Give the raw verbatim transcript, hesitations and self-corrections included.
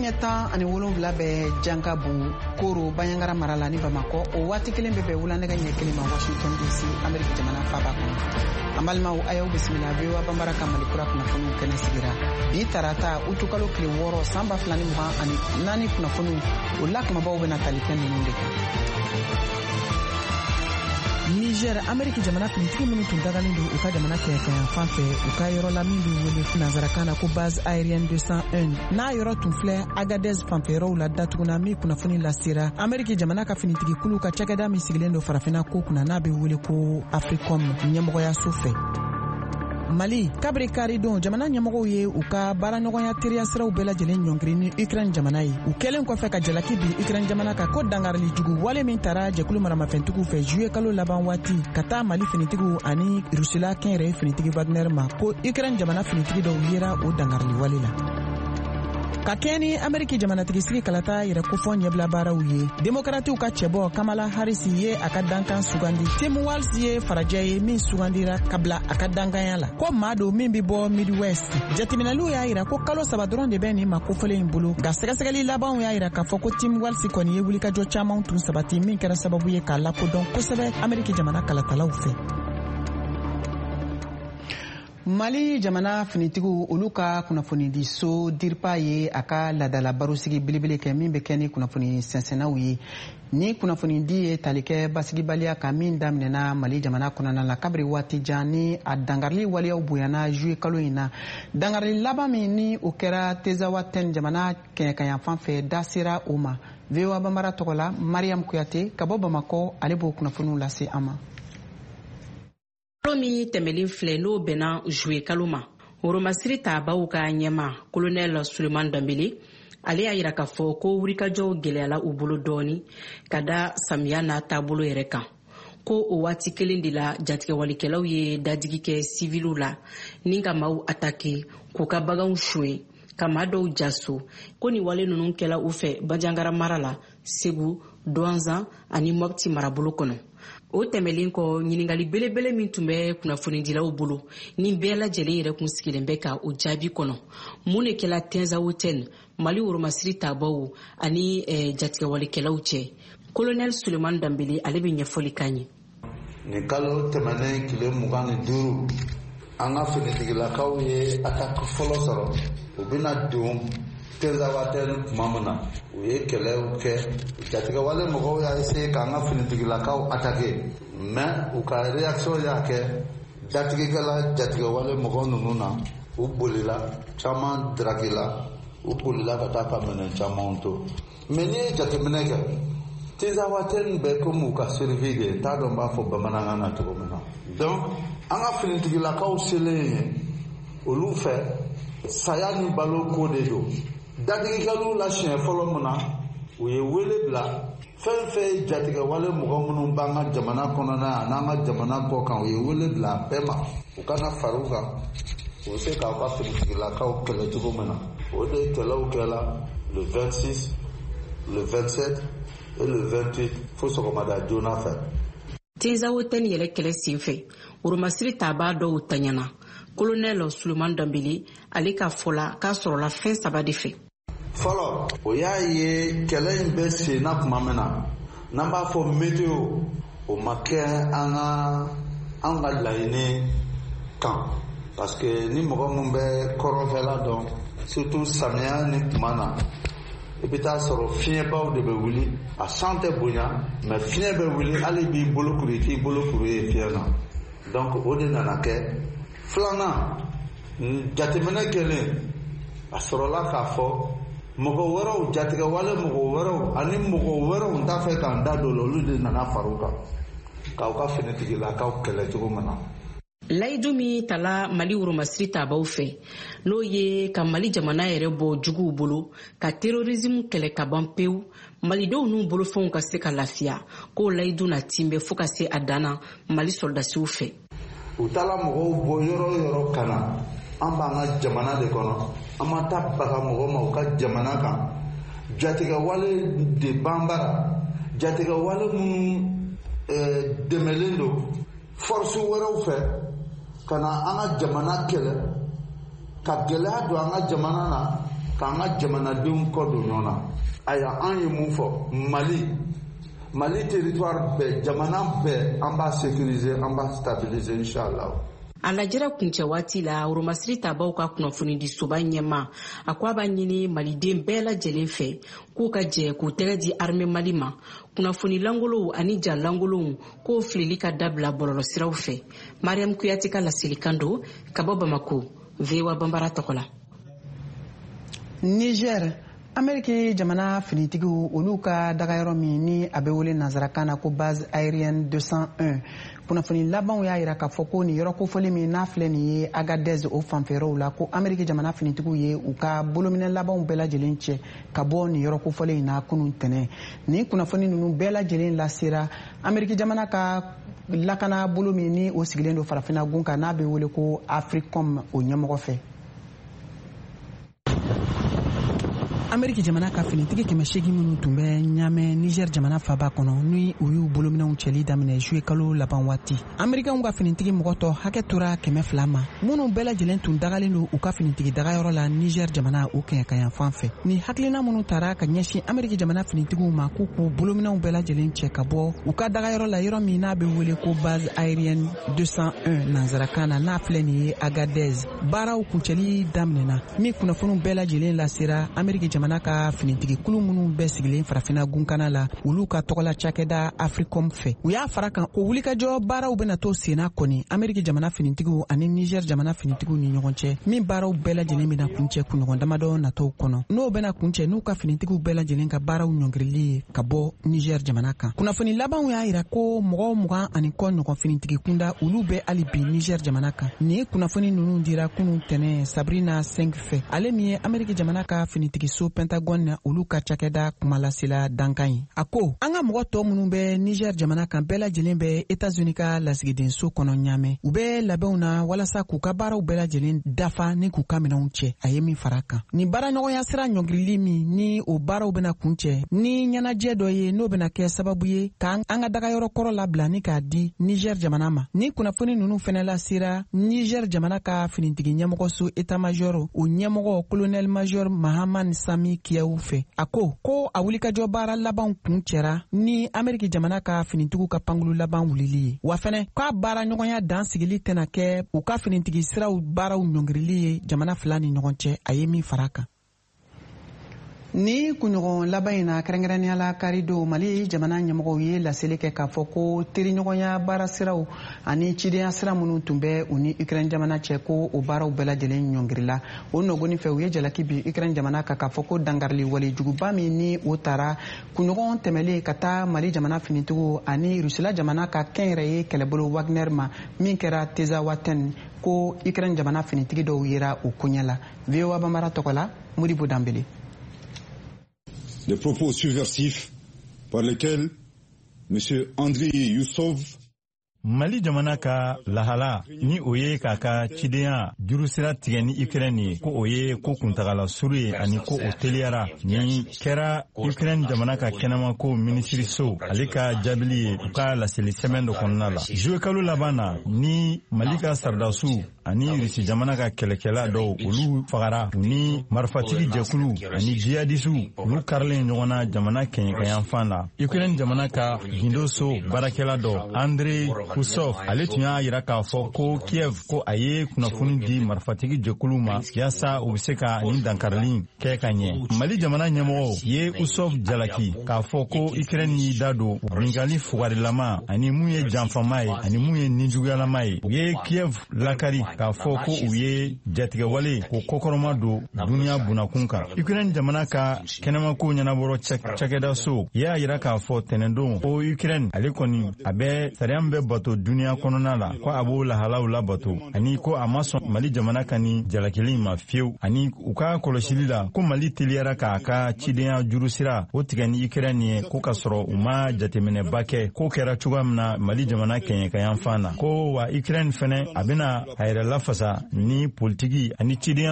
ɲɛ tan ani wolonwula bɛ jankabu koro banyangara mara la ni bamakɔ o waati kelen bɛ bɛn wulanɛgɛ ɲɛ kelen ma washington dc ameriki jamana faba kɔnɔ. an balimaw a y'aw bisimila vewa banbara ka malikura kunnafoniw kɛnɛ sigira bi tarata utukalo tile wɔɔrɔ san ba fila ni mugan ani naani kunnafoniw o lakumabaw bɛna tali fɛn ninnu de kan. Niger Ameriki jamana finitigi minnu tun dagalen don u ka jamana kɛɲɛkɛɲɛ fan fɛ u ka yɔrɔ la min bɛ wele nanzarakan na ko base aérienne deux cent un n'a yɔrɔ tun filɛ Agadez fanfɛyɔrɔw la datuguna min kunnafoni lasera Ameriki jamana ka finitigi kulu ka cakɛda min sigilen don farafinna ko kunna n'a bɛ wele ko Africom ɲɛmɔgɔyaso fɛ. Mali kabiri kari don jamana ɲɛmɔgɔw ye u ka baaraɲɔgɔnya teriya siraw bɛɛ lajɛlen ɲɔngiri ni Ukraine jamana ye u kɛlen kɔfɛ ka jalaki bi Ukraine jamana ka ko dangarili jugu wale min tara jɛkulu maramafɛntigiw fɛ juillet kalo laban waati ka taa Mali finitigiw ani Rusila kɛnyɛrɛye finitigi Wagner ma ko Ukraine jamana finitigi dɔw yera o dangarili wale la. Ka kɛ ni Ameriki jamanatigi sigi kalata yɛrɛ kofɔ ɲɛbila baaraw ye demokratiw ka cɛbɔ Kamala Harris ye a ka dankan sugandi Tim Walz ye farajɛ ye min sugandira kabla a ka dankanya la ko maa don min bɛ bɔ Midwest. Jateminɛliw y'a yira ko kalo saba dɔrɔn de bɛ nin ma kofɔlen in bolo nka sɛgɛsɛgɛli labanw y'a yira k'a fɔ ko Tim Walz kɔni ye wulikajɔ caman tun sabati min kɛra sababu ye k'a lakodɔn kosɛbɛ Ameriki jamana kalatalaw fɛ. Mali jamana finitigiw olu ka kunnafoni di so dirpa ye a ka ladala barosigi belebele kɛ min bɛ kɛ ni kunnafoni sɛnsɛnnaw ye ni kunnafoni di ye tali kɛ basigibaliya ka min daminɛna Mali jamana kɔnɔna la kabiri waati jan ni a dangarili waleyaw bonyana juillet kalo in na dangarili laban min ni o kɛra Tezawa ten jamana kɛɲɛkɛɲɛ fan fɛ da sera o ma. Vewa banbara tɔgɔ la Mariam Kuyate ka bɔ Bamakɔ ale b'o kunnafoniw lase an ma. Kalo min tɛmɛlen filɛ n'o bɛnna juillet kalo ma Oromasiri Tabaw ka ɲɛma Colonel Suleman Dambele ale y'a yira k'a fɔ ko wurikajɔw gɛlɛyala u bolo dɔɔni ka da samiya n'a taabolo yɛrɛ kan ko o waati kelen de la jatigɛwalikɛlaw ye dadigi kɛ civiliw la ni ka maaw atake k'u ka baganw suɲɛ ka maa dɔw jaso ko ni wale ninnu kɛla u fɛ Bajangara mara la Segu Douanzan ani Mopti marabolo kɔnɔ. O tɛmɛlen kɔ ɲiningali belebele min tun bɛ kunnafonidilaw bolo ni bɛɛ lajɛlen yɛrɛ kun sigilen bɛ ka o jaabi kɔnɔ mun de kɛla Tezawa ten Mali Oromasiri Tabaw ani eh, jatigɛwalikɛlaw cɛ. Colonel Suleman Dambele ale bɛ ɲɛfɔli kan ye. Ni kalo tɛmɛnen tile mugan ni duuru an ka finitigilakaw ye ataki fɔlɔ sɔrɔ u bɛna don Tezawa ten tuma min na u ye kɛlɛw kɛ jatigɛwale mɔgɔw y'a essayer k'an ka finitigilakaw atake mais u ka réaction y'a kɛ jatigikɛla jatigɛwale mɔgɔ ninnu na u bolila caman dragila u bolila ka taa ka minɛn caman to mais n'i ye jateminɛ kɛ Tezawa ten bɛ komi u ka survie de t'a dɔn b'a fɔ bamanankan na cogo min na donc an ka finitigilakaw selen ye olu fɛ saya ni balo ko de don dadigikɛlaw la siɲɛ fɔlɔ min na u ye wele bila fɛn fɛn jatigɛwale mɔgɔ minnu b'an ka jamana kɔnɔna yan n'an ka jamana kɔ kan u ye wele bila bɛɛ ma u kana fara u kan u bɛ se k'aw ka finitigilakaw kɛlɛ cogo min na o de kɛlɛw kɛla le vingt-six le vingt-sept et le vingt-huit fo sɔgɔmada joona fɛ. Tezawa ten yɛrɛ kɛlɛ senfɛ Oromasiri Taba dɔw tanyana Colonel Suleman Dambele ale ka fɔla k'a sɔrɔla fɛn saba de fɛ. Fɔlɔ o y'a ye kɛlɛ in bɛ senna tuma min na n'an b'a fɔ météo o ma kɛ an ka an ka laɲini kan parce que ni mɔgɔ min bɛ kɔrɔnfɛla dɔn surtout samiya ni tuma na i bɛ taa sɔrɔ fiɲɛbaw de bɛ wuli a san tɛ bonya mais fiɲɛ bɛ wuli hali b'i bolo kuru i t'i bolo kuru ye fiɲɛ na donc o de nana kɛ. Filanan jateminɛ kɛlen a sɔrɔla k'a fɔ mɔgɔ wɛrɛw jatigɛwale mɔgɔ wɛrɛw ani mɔgɔ wɛrɛw t'a fɛ k'an da don olu de nana fara u kan k'aw ka finitigilakaw kɛlɛ cogo min na. Layidu min tala Mali Oromasiri Tabaw fɛ n'o ye ka Mali jamana yɛrɛ bɔ juguw bolo ka terrorisme kɛlɛ ka ban pewu Malidenw n'u bolofɛnw ka se ka lafiya k'o layidu na tinbɛ fo ka se a danna Mali soldasiw fɛ. U taala mɔgɔw bɔ yɔrɔ yɔrɔ ka na an b'an ka jamana de kɔnɔ an ma taa baga mɔgɔ ma u ka jamana kan jatigɛwale de b'an bara jatigɛwale minnu dɛmɛlen don force wɛrɛw fɛ ka na an ka jamana kɛlɛ ka gɛlɛya don an ka jamana na k'an ka jamanadenw kɔ don ɲɔgɔn na. Aya an ye mun fɔ Mali Mali territoire bɛɛ jamana bɛɛ an b'a sécuriser an b'a stabiliser inshallah. A lajɛra kuncɛ waati la Oromasiri Tabaw ka kunnafoni di soba ɲɛma a ko a b'a ɲini maliden bɛɛ lajɛlen fɛ k'u ka jɛ k'u tɛgɛ di armée Mali ma kunnafoni langolow ani ja langolow k'o filili ka dabila bɔlɔlɔsiraw fɛ. Mariam Kuyate ka laselikan don ka bɔ Bamako, V O A Banbara tɔgɔ la. Niger Ameriki jamana finitigiw olu ka dagayɔrɔ min ni a bɛ wele nanzarakan na ko base aérienne deux cent un kunnafoni labanw y'a yira k'a fɔ ko nin yɔrɔ kofɔli min n'a filɛ nin ye Agadez o fanfɛyɔrɔw la ko Ameriki jamana finitigiw ye u ka bolominɛ labanw bɛɛ lajɛlen cɛ ka bɔ nin yɔrɔ kofɔli in na kunun tɛnɛ. Nin kunnafoni ninnu bɛɛ lajɛlen lasera Ameriki jamana ka lakana bolo min ni o sigilen don farafinna gun kan n'a bɛ wele ko Africom o ɲɛmɔgɔ fɛ. Ameriki jamana ka finitigi kɛmɛ seegin minnu tun bɛ ɲamɛ Niger jamana faba kɔnɔ ni u y'u bolominɛw cɛli daminɛ juillet kalo laban waati. Amerikanw ka finitigi mɔgɔtɔ hakɛ tora kɛmɛ fila ma minnu bɛɛ lajɛlen tun dagalen don u ka finitigi dagayɔrɔ la Niger jamana o kɛɲɛ ka yan fan fɛ. Ni hakilina minnu taara ka ɲɛsin Ameriki jamana finitigiw ma k'u k'u bolominɛw bɛɛ lajɛlen cɛ ka bɔ u ka dagayɔrɔ la yɔrɔ min n'a bɛ wele ko base aérienne deux cent un nanzarakan na n'a filɛ nin ye Agadez. Baaraw kuncɛli daminɛna min kunnafoniw bɛɛ lajɛlen lasera Ameriki jamana ka finitigi kulu minnu bɛɛ sigilen farafinna gunkana la olu ka tɔgɔla cakɛda Africom fɛ. U y'a fara kan o wulikajɔ baaraw bɛna to senna kɔni Ameriki jamana finitigiw ani Niger jamana finitigiw ni ɲɔgɔn cɛ min baaraw bɛɛ lajɛlen bɛna kuncɛ kunɲɔgɔn damadɔ natɔw kɔnɔ. N'o bɛna kuncɛ n'u ka finitigiw bɛɛ lajɛlen ka baaraw ɲɔngirili ye ka bɔ Niger jamana kan. Kunnafoni labanw y'a yira ko mɔgɔ mugan ani kɔ ɲɔgɔn finitigi kunda olu bɛ hali bi Niger jamana kan. Nin kunnafoni ninnu dira kunun tɛnɛ Sabrina cinq fɛ ale min ye Ameriki jamana ka finitigi so Pentagon na olu ka cakɛda kumalasela dankan ye. A ko an ka mɔgɔ tɔ minnu bɛ Niger jamana kan bɛɛ lajɛlen bɛ États-Unis ka lasigidenso kɔnɔ ɲamɛ. U bɛ labɛnw na walasa k'u ka baaraw bɛɛ lajɛlen dafa ni k'u ka minɛnw cɛ. A ye min fara kan. Ni baara ɲɔgɔnya sira ɲɔngirili min ni o baaraw bɛna kuncɛ ni ɲɛnajɛ dɔ ye n'o bɛna kɛ sababu ye k'an an ka dagayɔrɔ kɔrɔ labila ni k'a di Niger jamana ma. Ni kunnafoni ninnu fɛnɛ lasera Niger jamana ka finitigi ɲɛmɔgɔso état-major o ɲɛmɔgɔ colonel major Mahaman Sami Kiyaw fɛ. A ko ko a wulikajɔ baara laban kun cɛra ni Ameriki jamana ka finitigiw ka pankulu laban wulili ye. Wa fɛnɛ k'a baara ɲɔgɔnya dan sigili tɛna kɛ u ka finitigi siraw baaraw ɲɔngirili ye jamana fila ni ɲɔgɔn cɛ. A ye min fara kan. Ni kunɲɔgɔn laban in na kɛrɛnkɛrɛnnenya la karido Mali jamana ɲɛmɔgɔw ye laseli kɛ k'a fɔ ko teriɲɔgɔnya baara siraw ani cidenya sira minnu tun bɛ u ni Ukraine jamana cɛ ko o baaraw bɛɛ lajɛlen ɲɔngirila. O nɔgɔnin fɛ u ye jalaki bi Ukraine jamana kan k'a fɔ ko dangarili walejuguba min ni o taara kunɲɔgɔn tɛmɛlen ka taa Mali jamana finitigiw ani Rusila jamana ka kɛnyɛrɛye kɛlɛbolo Wagner ma min kɛra Tezawaten ko Ukraine jamana finitigi dɔw yera o koɲɛ la. V O A Banbara tɔgɔ la Modibo Dambele. Les propos subversifs par lesquels M. Andriy Youssof Mali jamana ka lahala ni o ye k'a ka cidenya jurusira tigɛ ni Ukraine ye ko o ye ko kuntagala suru ye ani ko o teliyara ni kɛra Ukraine jamana ka kɛnɛma ko minisiriso ale ka jaabili ye u ka laseli sɛbɛn dɔ kɔnɔna la. Juillet kalo laban na ni Mali ka saridasiw ani Rusi jamana ka kɛlɛkɛla dɔw olu fagara u ni marifatigi jɛkulu ani jihadisiw olu karilen ɲɔgɔn na jamana kɛɲɛkayan fan la. Ukraine jamana ka gindo so baarakɛla dɔ Andrei Kusov ale tun y'a yira k'a fɔ ko Kiev ko a ye kunnafoni di marifatigi jɛkulu ma yaasa u bɛ se ka nin dankarili kɛ ka ɲɛ. Mali jamana ɲɛmɔgɔw ye Kusov jalaki k'a fɔ ko Ukraine y'i da don binkali fugarilama ani mun ye janfama ye ani mun ye ninjuguyalama ye. U ye Kiev lakari k'a fɔ ko u ye jatigɛwale ko kɔkɔrɔma don duniya bunakun kan. Ukraine jamana ka kɛnɛmako ɲɛnabɔrɔ cakɛda so y'a yira k'a fɔ tɛnɛndon ko Ukraine ale kɔni a bɛ sariya min bɛ bato duniya kɔnɔna la ko a b'o lahalaw la bato ani ko a ma sɔn Mali jamana ka ni jalakili ma fiyewu ani u ka kɔlɔsili la ko Mali teliyara k'a ka cidenya jurusira o tigɛ ni Ukraine ye ko ka sɔrɔ u ma jateminɛba kɛ ko kɛra cogoya min na Mali jamana kɛɲɛkayan fan na ko wa Ukraine fɛnɛ a bɛna a yɛrɛ lafasa ni politiki ani cidenya